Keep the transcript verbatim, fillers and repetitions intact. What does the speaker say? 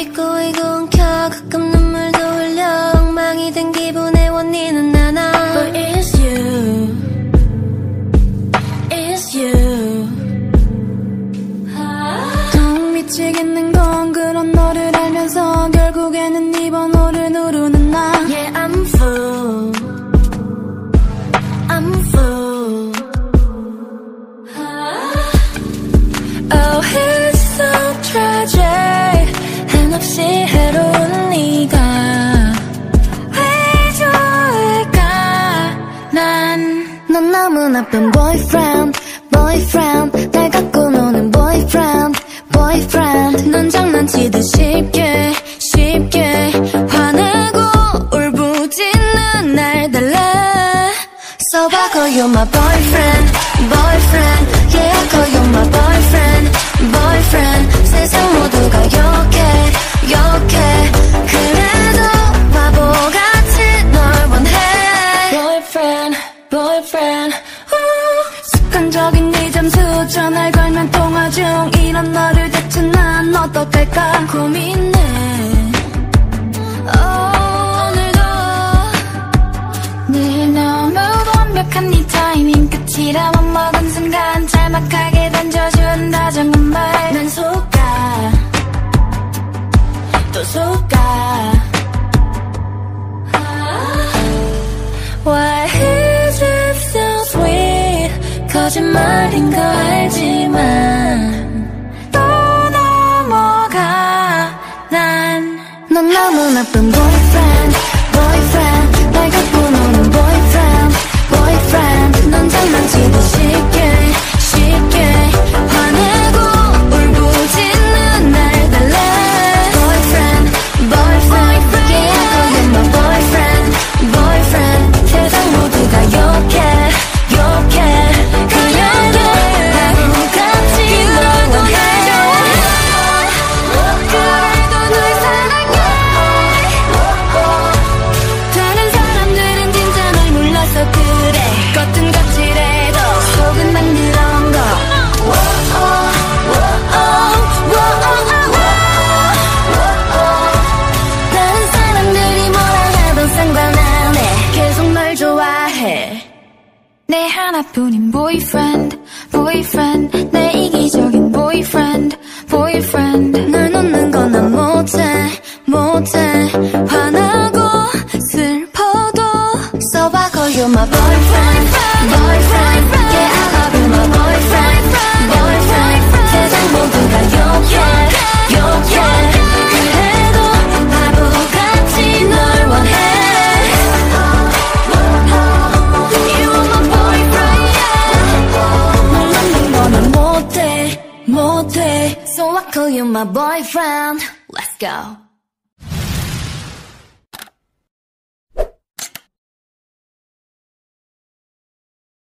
믿고 이고 엉켜 가끔 눈물도 흘려 엉망이 된 기분의 원인은 나나 But it's you It's you 더 미치겠는 건 그런 너를 알면서 결국에는 네 번호를 누르는 나 Yeah I'm full I'm full Oh it's so tragic 한없이 해로운 네가 왜 좋을까 난 넌 너무 나쁜 boyfriend boyfriend 날 갖고 노는 boyfriend boyfriend 넌 장난치듯 쉽게 쉽게 화내고 울부짖는 날 달래 So I call you my boyfriend boyfriend Yeah I call you my boyfriend boyfriend 세상 모두가 욕해 욕해 그래도 바보같이 널 원해 boyfriend boyfriend 우. 습관적인 네 잠수 전화를 걸면 통화 중 이런 너를 대체 난 어떡할까 고민해 oh, 오늘도 늘 너무 완벽한 네 타이밍 끝이라 맘먹은 순간 짤막하게 던져준 다정한 말 난 속아 또 속아 Why is it so sweet 거짓말인 거 알지만 또 넘어가 난 넌 너무 나쁜 boyfriend boyfriend 날 갖고 노는 boyfriend boyfriend 넌 장난치듯 쉽게 쉽게 화내고 울부짖는 날 달래 boyfriend boyfriend Yeah I call you my boyfriend boyfriend 세상 모두가 욕해 욕해 그래도 바보같이 널 원해 그래도 널 사랑해 다른 사람들은 진짜 널 몰라서 그래 겉은 거칠해도 속은 난 그런 거 다른 사람들이 뭐라 해도 상관 안 해 계속 널 좋아해 내 하나뿐인 boyfriend boyfriend 내 이기적인 boyfriend boyfriend 널 놓는 건 난 못해 못해 화나고 슬퍼도 So I call you my boyfriend boyfriend Yeah I love you my boyfriend boyfriend 세상 모두가 욕해 욕해 그래도 바보같이 널 원해 You are my boyfriend 널 놓는 건 난 못해 못해 So I call you my boyfriend Let's go